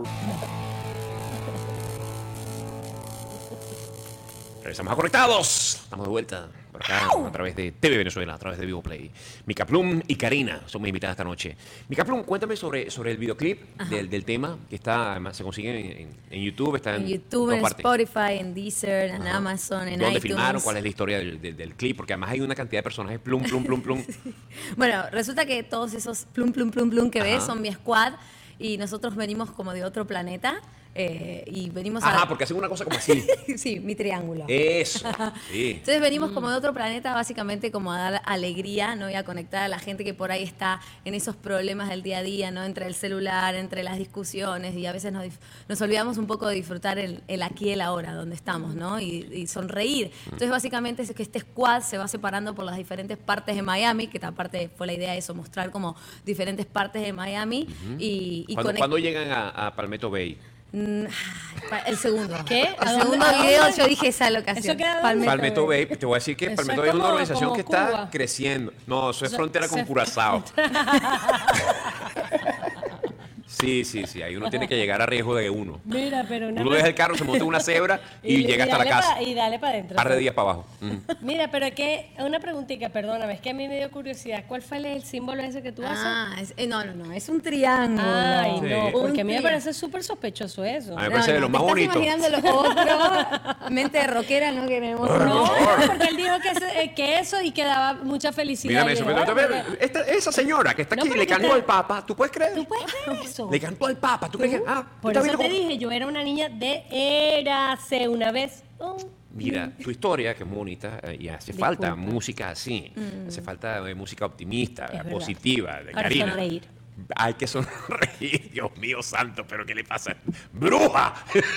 Regresamos a Conectados. Estamos de vuelta por acá a través de T V Venezuela, a través de Vivo Play. Mica Plum y Karina son mis invitadas esta noche. Mica Plum, cuéntame sobre, sobre el videoclip del, del tema que está, además se consigue en, en, en YouTube, está en, En YouTube, todas en partes. Spotify, en Deezer, en Ajá. Amazon, en ¿Dónde iTunes. filmaron? ¿Cuál es la historia del, del, del clip? Porque además hay una cantidad de personajes plum, plum, plum, plum. Bueno, resulta que todos esos plum, plum, plum, plum que ves Ajá. son mi squad y nosotros venimos como de otro planeta eh, y venimos a... Ajá, porque hacen una cosa como así. Sí, mi triángulo. Eso. Sí. Entonces venimos como de otro planeta básicamente como a dar alegría, ¿no? Y a conectar a la gente que por ahí está en esos problemas del día a día, ¿no? Entre el celular, entre las discusiones y a veces nos, dif- nos olvidamos un poco de disfrutar el, el aquí y el ahora, donde estamos, ¿no? Y, y sonreír. Entonces básicamente es que este squad se va separando por las diferentes partes de Miami, que aparte fue la idea de eso, mostrar como diferentes partes de Miami y, y ¿Cuándo, conect- ¿Cuándo llegan a, a Palmetto Bay? Mm, ay, pa- el segundo. ¿Qué? ¿A El dónde- segundo a dónde? video yo dije esa locación. ¿Eso queda dónde? Palmetto Bay, te voy a decir que Eso Palmetto es Bay es una como- organización como que está Cuba. creciendo. No, eso es Eso- frontera con se- Curazao. Sí, sí, sí. Ahí uno tiene que llegar a riesgo de uno. Mira, pero una Uno deja el carro, se monta en una cebra y, llega hasta la dale casa. pa- y dale para adentro. Un par de días para abajo. Mm. Mira, pero que una preguntita, perdóname, es que a mí me dio curiosidad. ¿Cuál fue el símbolo ese que tú haces? Ah, es- eh, no, no, no, es un triángulo. Ay, no, Sí. porque a mí me Un parece súper sospechoso eso. A mí me parece de lo más te bonito. estás imaginando lo otro. Mente de rockera no queremos. No, porque él dijo que, ese- eh, que eso y que daba mucha felicidad. Mírame Y eso. yo, pero- bueno, pero- pero- esta- esa señora que está No, aquí pero le que cantó te- al Papa. ¿Tú puedes creer? ¿Tú puedes creer eso? Le cantó al Papa. ¿Tú crees que.? Ah, Por ¿tú estás eso te viendo cómo- dije, yo era una niña de érase una vez. Oh. Mira, tu historia, que es muy bonita, eh, y hace Disculpa. falta música así. Mm. Hace falta eh, música optimista, verdad. positiva, de Para Karina. sonreír. Hay que sonreír, Dios mío santo, pero ¿qué le pasa? ¡Bruja!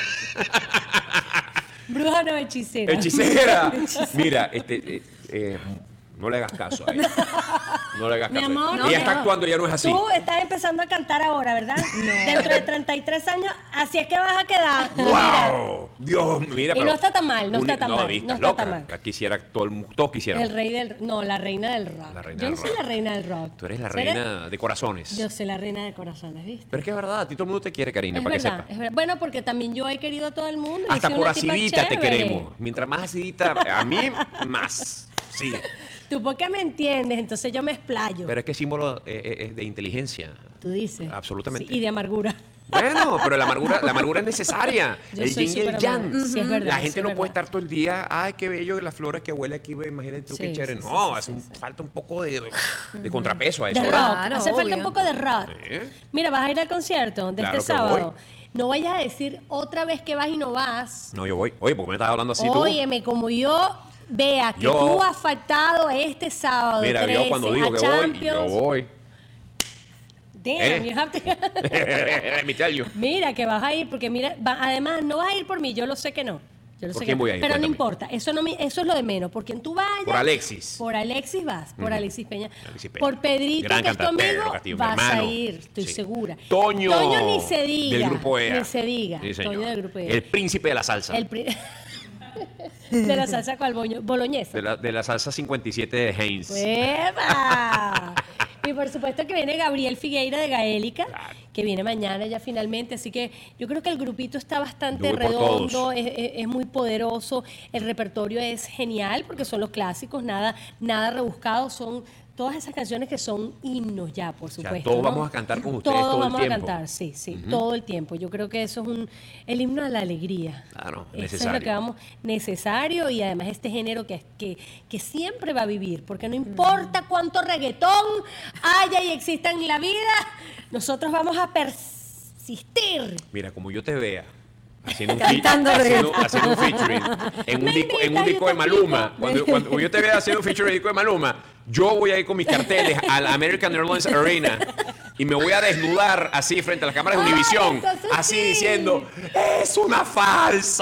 Bruja no hechicera. ¡Hechicera! Mira, este, eh, eh, no le hagas caso a ella. No le hagas Mi caso. amor, ella no, está no. actuando, ya no es así. Tú estás empezando a cantar ahora, ¿verdad? Dentro de treinta y tres años, así es que vas a quedar. Mira, ¡Wow! Dios, mira, Y pero- no está tan mal, no está tan no, mal, viste, no está loca. tan mal. Ya Quisiera, todo el mu- todos quisieran. el rey del... No, la reina del rock. La reina Yo del no soy rock. la reina del rock. Tú eres la ¿Seré? reina de corazones. Yo soy la reina de corazones, ¿viste? Pero es que es verdad, a ti todo el mundo te quiere, Karina, Es para verdad, que sepas. es verdad. Bueno, porque también yo he querido a todo el mundo. y Hasta soy por una tipa acidita te chévere. queremos. Mientras más acidita, a mí, más. Sí. Tú porque me entiendes, entonces yo me explayo. Pero es que símbolo eh, eh, es de inteligencia. Tú dices. Absolutamente. Sí, y de amargura. Bueno, pero la amargura, la amargura es necesaria. Yo el soy yin y el súper yang. amarga. Sí, es verdad, La sí, gente es no verdad. puede estar todo el día, ay, qué bello las flores que huele aquí, ve, imagínate tú Sí, qué chévere. sí, No, sí, hace un- falta un poco de, de contrapeso a De eso. rock. Claro, Hace falta obvio. un poco de rock. ¿Eh? Mira, vas a ir al concierto de Claro este que sábado. voy. No vayas a decir otra vez que vas y no vas. No, yo voy. Oye, ¿por qué me estás hablando así tú? Óyeme, como yo vea que Yo- tú has faltado este sábado. Mira, trece, yo cuando digo a que voy, yo Champions. voy. Damn, ¿Eh? you have to- Let me tell you. Mira que vas a ir, porque mira, va- además no vas a ir por mí, yo lo sé que no. Yo lo ¿Por sé quién que voy a ir? Pero no Cuéntame. importa, eso no me- eso es lo de menos, porque tú vayas. Por Alexis. Por Alexis vas, por Ujú. Alexis Peña. Alexis Peña. Por Pedrito, Gran que es tu cantante, amigo, Castillo, mi vas a hermano. ir, estoy Sí. segura. Toño. Toño ni se diga. Del grupo E A. Ni se diga. Sí, señor. Toño del grupo E A. El príncipe de la salsa. El pri- De la salsa cual boño- boloñesa. De la, de la salsa cincuenta y siete de Heinz. ¡Epa! Y por supuesto que viene Gabriel Figueira de Gaélica, que viene mañana ya finalmente. Así que yo creo que el grupito está bastante Yo voy por redondo, todos. es, es- es muy poderoso. El repertorio es genial porque son los clásicos, nada, nada rebuscado. Son todas esas canciones que son himnos ya, por O sea, supuesto. todos ¿no? vamos a cantar con ustedes Todos todo el vamos tiempo. a cantar, sí, sí, Ujú. todo el tiempo. Yo creo que eso es un el himno a la alegría. Claro, Eso es necesario. lo que vamos, necesario y además este género que, que, que siempre va a vivir, porque no importa cuánto reggaetón haya y exista en la vida, nosotros vamos a persistir. Mira, como yo te vea haciendo un, Cantando feat- haciendo, reggaetón. haciendo un featuring en un, Me disco, en invita, un yo disco de te Maluma, invito. cuando, cuando yo te vea haciendo un featuring en el disco de Maluma, yo voy a ir con mis carteles al American Airlines Arena y me voy a desnudar así frente a las cámaras de Ay, Univision, entonces así sí. diciendo, ¡es una falsa!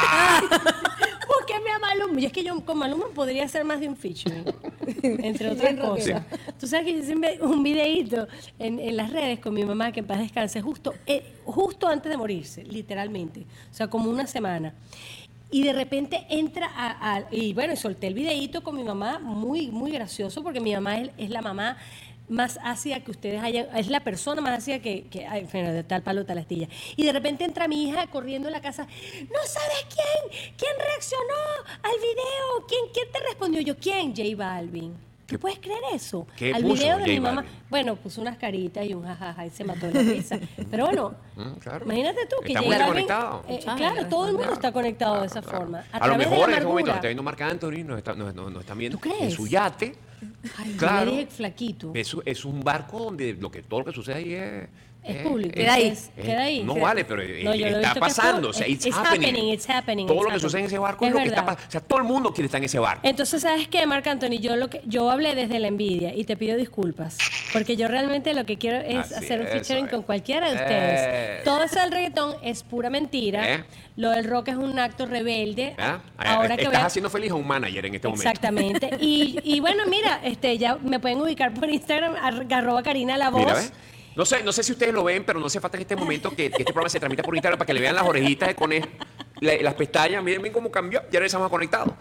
¿Por qué me ama Maluma? Y es que yo con Maluma podría hacer más de un featuring, entre otras Bien rockera. cosas. Tú sabes que yo hice un vi- un videíto en, en las redes con mi mamá, que en paz descanse, justo, eh, justo antes de morirse, literalmente. O sea, como una semana. Y de repente entra a, a- y bueno, solté el videíto con mi mamá, muy, muy gracioso, porque mi mamá es, es la mamá más ácida que ustedes hayan, es la persona más ácida que, que ay, bueno, de tal palo, tal astilla. Y de repente entra mi hija corriendo en la casa, no sabes quién, quién reaccionó al video, quién, quién te respondió. Yo, ¿quién? J Balvin. ¿Tú puedes creer eso? ¿Qué Al puso video de J mi mamá. Balvin? Bueno, puso unas caritas y un jajaja y se mató de la risa. Pero bueno, Mm, claro. imagínate tú que Está J muy Balvin, conectado. eh, Claro, claro, todo el mundo claro, está conectado claro, de esa claro. forma. A, A, lo través de mejor la en este momento amargura. nos está viendo Marc Anthony, nos, está- nos- nos- nos están viendo ¿Tú crees? en su yate. Ay, yo Claro. le dije flaquito. Es, es un barco donde lo que, todo lo que sucede ahí es... Es eh, público. Queda ahí. Es- queda ahí. No Queda- vale, pero eh, No, yo lo he está visto que es pasando. público. O sea, it's, It's happening. happening, it's happening, Todo it's lo que sucede en ese barco es, Es lo que está verdad. pasando. O sea, todo el mundo quiere estar en ese barco. Entonces, ¿sabes qué, Marc Anthony? Yo lo que yo hablé desde la envidia y te pido disculpas, porque yo realmente lo que quiero es Así hacer un es, featuring eso con es. cualquiera de ustedes. Eh. Todo eso del reggaetón es pura mentira. ¿Eh? Lo del rock es un acto rebelde. ¿Ah? Ahora que Estás voy a- haciendo feliz a un manager en este momento. Exactamente. Y, y bueno, mira, este ya me pueden ubicar por Instagram, ar- arroba Karina La Voz. Mira, ¿ves? No sé, no sé si ustedes lo ven, pero no hace falta en este momento que, que este programa se transmita por Instagram para que le vean las orejitas de conejo, la- las pestañas, miren bien cómo cambió. Ya regresamos conectados.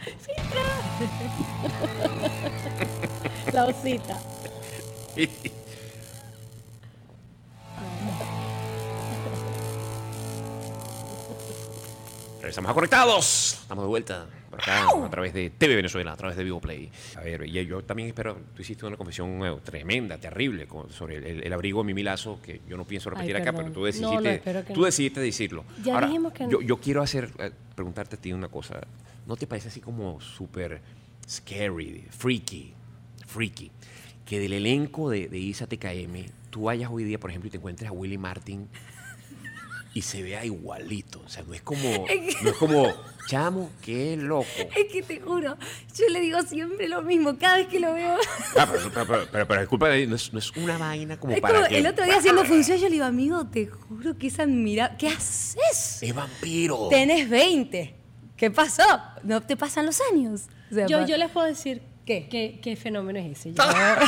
La osita. Regresamos a Conectados. Estamos de vuelta por acá a través de T V Venezuela, a través de Vivo Play. A ver, y yo también espero, tú hiciste una confesión eh, tremenda, terrible, con- sobre el, el- el abrigo de Mimi Lazo, que yo no pienso repetir Ay, acá, perdón. pero tú No, decidiste, no, espero que tú no. decidiste decirlo. Ya Ahora, dijimos que no. yo, yo quiero hacer, eh, preguntarte a ti una cosa. ¿No te parece así como súper scary, freaky, freaky, que del elenco de, de Isa T K M, tú vayas hoy día, por ejemplo, y te encuentres a Willy Martin y se vea igualito? O sea, no es como, no es como, chamo, qué loco. Es que te juro, yo le digo siempre lo mismo, cada vez que lo veo. Ah, pero, pero, pero, pero, pero es culpa de, no es, no es una vaina como Es para como que... el otro día haciendo función, yo le digo, amigo, te juro que es admirable. ¿Qué haces? Es vampiro. Tenés veinte. ¿Qué pasó? No te pasan los años. O sea, Yo, pa- yo les puedo decir ¿Qué? qué, qué fenómeno es ese. Yo-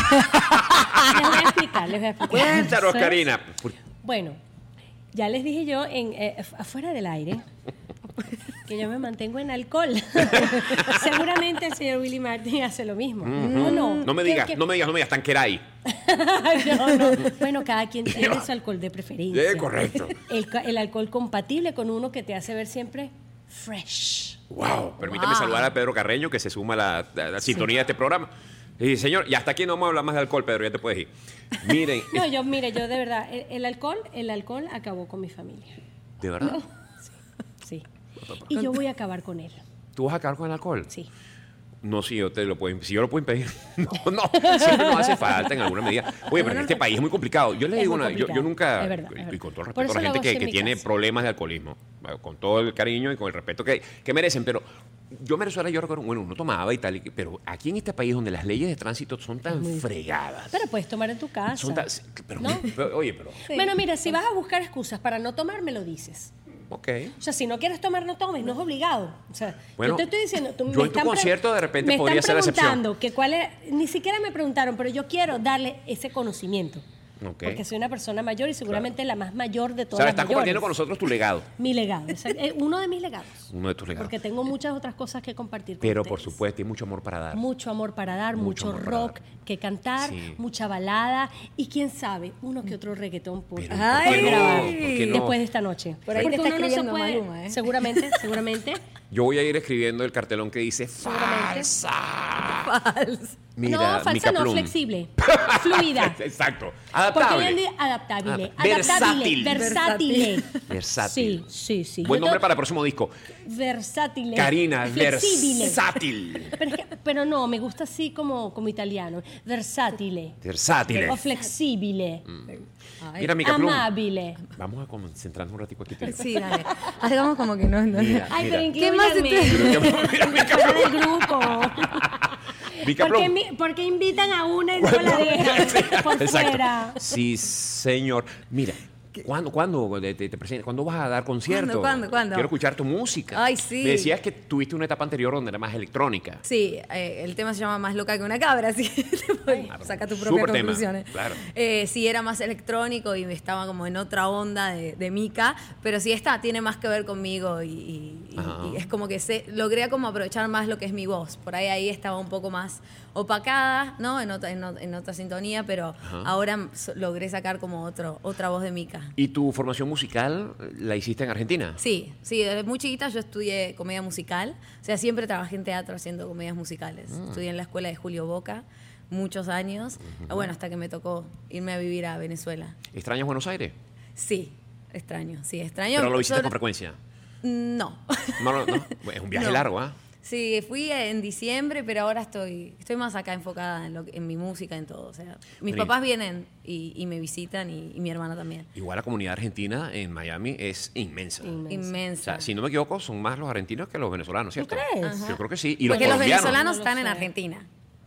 les voy a explicar, les voy a explicar. Cuéntanos, ¿Sabes? Karina. Por- Bueno, ya les dije yo en, eh, af- afuera del aire que yo me mantengo en alcohol. Seguramente el señor Willy Martin hace lo mismo. Ujú. ¿O no? No me ¿Qué- digas, qué- no me digas, no me digas, tanqueray. no, no. Bueno, cada quien tiene su alcohol de preferencia. Eh, correcto. El, ca- el alcohol compatible con uno que te hace ver siempre fresh. Wow. Permítame Wow. saludar a Pedro Carreño, que se suma a la, a la sintonía de este programa. Y señor, y hasta aquí no vamos a hablar más de alcohol, Pedro, ya te puedes ir. Miren, No, yo, mire, yo de verdad, el, el alcohol, el alcohol acabó con mi familia. ¿de verdad? Sí. Y yo voy a acabar con él. ¿Tú vas a acabar con el alcohol? Sí. No, si yo te lo puedo, si yo lo puedo impedir. No, no, siempre nos hace falta en alguna medida. Oye, pero en este país es muy complicado. Yo le Es digo muy una, yo, yo complicado. nunca, Es verdad, es y verdad. con todo el Por respeto a eso la lo gente hago que, así en que mi tiene casa. problemas de alcoholismo, con todo el cariño y con el respeto que, que merecen, pero yo en Venezuela yo recuerdo, bueno, uno tomaba y tal, y- pero aquí en este país donde las leyes de tránsito son tan fregadas, Pero puedes tomar en tu casa. son tan, pero, ¿No? pero, oye, pero, Bueno, mira, si vas a buscar excusas para no tomar, me lo dices. ok. O sea, si no quieres tomar, no tomes, no es obligado. O sea, Bueno, yo te estoy diciendo, tú, yo me en tu están pre- concierto de repente me podría están ser la excepción. preguntando que cuál es, ni siquiera me preguntaron, pero yo quiero darle ese conocimiento. Ok. Porque soy una persona mayor y seguramente la más mayor de O todas sea, las estás mayores. compartiendo con nosotros tu legado. Mi legado, es es uno de mis legados. Uno de tus legados. Porque tengo muchas otras cosas que compartir con Pero ustedes. por supuesto, hay mucho amor para dar. Mucho amor para dar, Mucho mucho, amor para rock que cantar, Sí. mucha balada y quién sabe, uno que otro reggaetón por, Pero, por ¿por qué no? grabar ¿Por qué no? después de esta noche. Por ahí te Porque está uno no se escribiendo puede- Maluma, ¿eh? Seguramente, seguramente. Yo voy a ir escribiendo el cartelón que dice falsa. Mira, no, falsa Mica no, Plum. flexible, fluida. Exacto. Porque hoy en Adaptable. día, adaptable, Ah, adaptable, versátil. versátil. Versátil. Sí, sí, sí. Buen Yo nombre te- para el próximo disco. Versátil. Karina, flexible. versátil. Pero, es que- pero no, me gusta así como, como italiano. Versátil. Versátil. O flexibile. Mira, Mica Plum. Amabile. Vamos a concentrarnos un ratico aquí. Te Sí, dale. Hagamos como que no. no. Mira, Ay, mira. pero ¿Qué más inclúyanme. te- Fuera del grupo. Mica ¿Por qué, Plum. mi- por qué invitan a una y no la dejan por Exacto. fuera? Sí, señor. Mira, ¿cuándo, cuándo, te, te- te present- ¿cuándo vas a dar conciertos? ¿Cuándo, cuándo, cuándo? Quiero escuchar tu música. Ay, sí. Me decías que tuviste una etapa anterior donde era más electrónica. Sí, eh, el tema se llama Más loca que una cabra, así que te voy- saca tus propias Súper tema, conclusiones. claro. Eh, sí, era más electrónico y estaba como en otra onda de, de Mica, pero sí está, tiene más que ver conmigo y, y- y- Ajá. y es como que sé, logré como aprovechar más lo que es mi voz. Por ahí ahí estaba un poco más opacada, ¿no? En otra, en, ot- en otra sintonía, pero Ajá. ahora so- logré sacar como otro, otra voz de Mica. ¿Y tu formación musical la hiciste en Argentina? Sí, sí, desde muy chiquita yo estudié comedia musical, o sea, siempre trabajé en teatro haciendo comedias musicales. Mm. Estudié en la escuela de Julio Boca muchos años, bueno, hasta que me tocó irme a vivir a Venezuela. ¿Extrañas Buenos Aires? Sí, extraño, sí, extraño. ¿Pero lo visitas sobre- con frecuencia? No. No, no, no. Es un viaje No. largo, ¿ah? Sí, fui en diciembre, pero ahora estoy, estoy más acá enfocada en, lo que- en mi música, en todo. O sea, mis Bonito. papás vienen y, y me visitan y, y mi hermana también. Igual la comunidad argentina en Miami es inmensa. Inmensa. O sea, si no me equivoco, son más los argentinos que los venezolanos, ¿cierto? crees? Ajá. Yo creo que sí. Y los Porque los colombianos. venezolanos están en Argentina.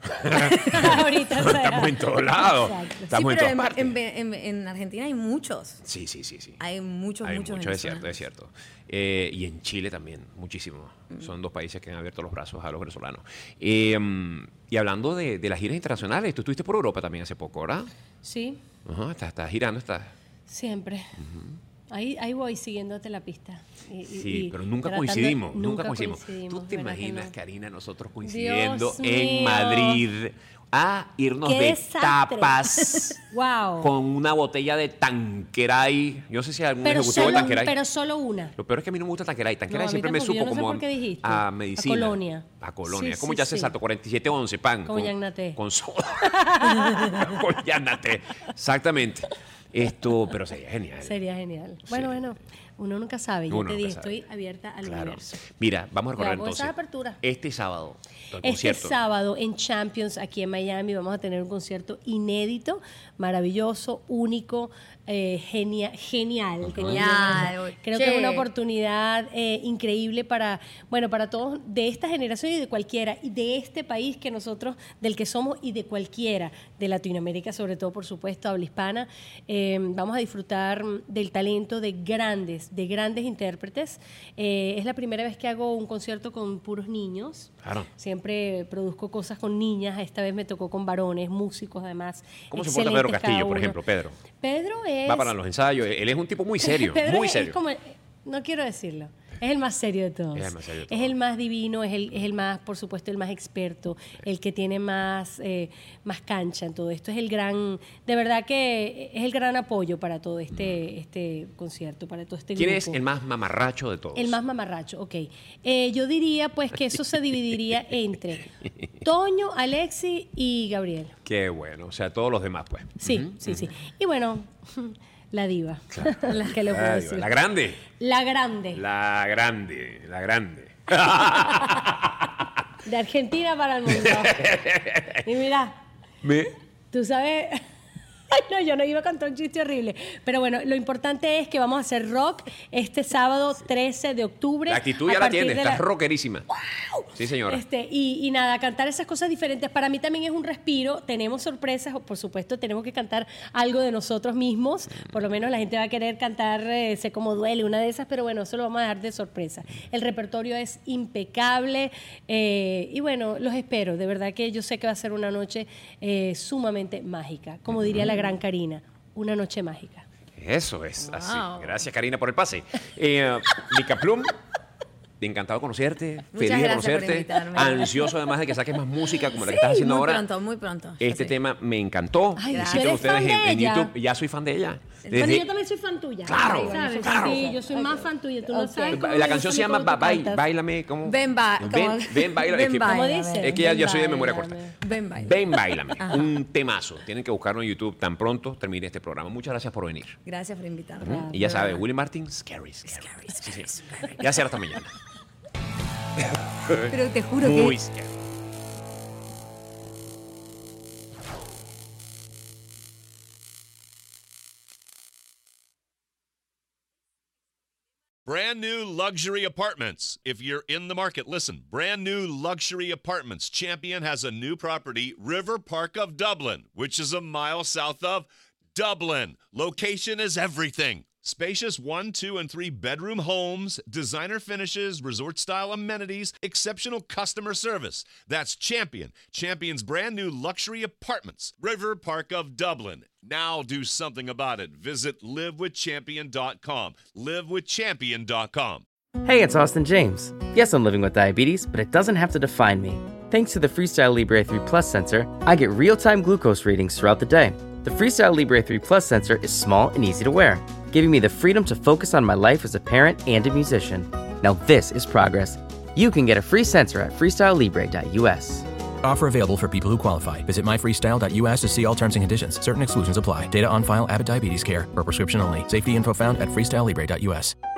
Ahorita Estamos en todos lados. Exacto. Estamos sí, en pero todas en, partes. en- en- en Argentina hay muchos. Sí, sí, sí, sí. Hay muchos, Hay muchos mucho, es cierto, venezolanos. es cierto. Eh, y en Chile también, muchísimo. Mm. Son dos países que han abierto los brazos a los venezolanos. Eh, mm, y hablando de, de las giras internacionales, tú estuviste por Europa también hace poco, ¿verdad? Sí, Ajá, estás, estás girando, estás. siempre. Ahí, ahí voy siguiéndote la pista. Y- y- Sí, y pero nunca tratando- coincidimos, nunca coincidimos. coincidimos, ¿Tú te ¿verdad que imaginas, no? Karina, nosotros coincidiendo Dios en mío. Madrid a irnos ¡Qué de desastre! tapas Wow. con una botella de Tanqueray? Yo no sé si hay algún Pero ejecutivo de solo, Tanqueray. pero solo una. Lo peor es que a mí no me gusta Tanqueray. Tanqueray No, a mí siempre me tampoco. supo Yo no sé como por qué dijiste. a A medicina. Colonia. A Colonia. Sí, ¿Cómo sí, ya se sí. saltó? cuarenta y siete once, pan. Como Yagnate. Con soda. Con Yagnate. Exactamente. Esto, pero sería genial. Sería genial. Bueno, bueno, uno nunca sabe. Yo Uno te nunca dije, sabe. estoy abierta al Claro. universo. Mira, vamos a Yo recorrer hago entonces. esas aperturas. Este sábado, el Este concierto. sábado en Champions, aquí en Miami, vamos a tener un concierto inédito, maravilloso, único, eh, genia- genial. Genial. Creo Che. que es una oportunidad eh, increíble para, bueno, para todos de esta generación y de cualquiera, y de este país que nosotros, del que somos y de cualquiera, de Latinoamérica, sobre todo, por supuesto, habla hispana. Eh, vamos a disfrutar del talento de grandes, de grandes intérpretes. Eh, es la primera vez que hago un concierto con puros niños. Claro. Siempre produzco cosas con niñas, esta vez me tocó con varones, músicos además. ¿Cómo se porta Pedro excelentes cada Castillo, por uno. ejemplo, Pedro? Pedro es... Va para los ensayos. Él es un tipo muy serio, Pedro muy es- serio. Es como, no quiero decirlo, es el más serio de todos. Es el más serio de Es el más divino, es el, es el más, por supuesto, el más experto, el que tiene más, eh, más cancha en todo esto. Es el gran, de verdad que es el gran apoyo para todo este, este concierto, para todo este ¿Quién grupo. es el más mamarracho de todos? El más mamarracho, ok. Eh, yo diría pues que eso se dividiría entre Toño, Alexi y Gabriel. Qué bueno. O sea, todos los demás, pues. Sí, Ujú, sí, ujú. sí. Y bueno, la diva. La que le puedo La, decir. la grande. La grande. La grande. La grande. De Argentina para el mundo. Y mira, Me... tú sabes... Ay, no, yo no iba a contar un chiste horrible. Pero bueno, lo importante es que vamos a hacer rock este sábado trece de octubre. La actitud a ya la partir tienes. de Estás la- rockerísima. Sí, señora. Este, y, y nada, cantar esas cosas diferentes para mí también es un respiro. Tenemos sorpresas, por supuesto, tenemos que cantar algo de nosotros mismos. Por lo menos la gente va a querer cantar eh, Sé cómo duele, una de esas, pero bueno, eso lo vamos a dejar de sorpresa. El repertorio es impecable eh, y bueno, los espero. De verdad que yo sé que va a ser una noche eh, sumamente mágica, como diría la gran Karina. una noche mágica. Eso es Wow. así. Gracias, Karina, por el pase. Eh, Mica Plum, encantado de conocerte, Muchas feliz de gracias por conocerte, invitarme. ansioso además de que saques más música como la que Sí, estás haciendo muy ahora. pronto, muy pronto. Este Sí. tema me encantó. Ay, Visiten ¿tú eres ustedes fan en, de en ella? YouTube. Ya soy fan de ella. Bueno, Desde- yo también soy fan tuya. Claro, ¿Sabes? claro. Sí, yo soy más fan tuya. Tú no Ok. sabes cómo La yo canción soy se llama cuando tú Ba- Bai- cantas. Báilame. ¿Cómo? Ven, ba- Ven, como- ven, baila. Ven, es que, báilame. es que ya Ven, yo soy de memoria báilame. corta. Ven, baila. Ven, bailame. Ajá. Un temazo. Tienen que buscarlo en YouTube tan pronto termine este programa. Muchas gracias por venir. Gracias por invitarme. Ujú. Y ya sabes, Willie Martin, scary, scary. Sí, sí. Gracias, hasta mañana. Pero te juro Muy que scary. Brand new luxury apartments. If you're in the market, listen. Brand new luxury apartments. Champion has a new property, River Park of Dublin, which is a mile south of Dublin. Location is everything. Spacious one, two, and three bedroom homes, designer finishes, resort style amenities, exceptional customer service. That's Champion. Champion's brand new luxury apartments, River Park of Dublin. Now do something about it. Visit live with champion dot com. live with champion dot com. Hey, it's Austin James. Yes, I'm living with diabetes, but it doesn't have to define me. Thanks to the Freestyle Libre three Plus sensor, I get real-time glucose readings throughout the day. The Freestyle Libre three Plus sensor is small and easy to wear, giving me the freedom to focus on my life as a parent and a musician. Now this is progress. You can get a free sensor at freestyle libre dot U S. Offer available for people who qualify. Visit my freestyle dot U S to see all terms and conditions. Certain exclusions apply. Data on file, Abbott Diabetes Care. For prescription only. Safety info found at freestyle libre dot U S.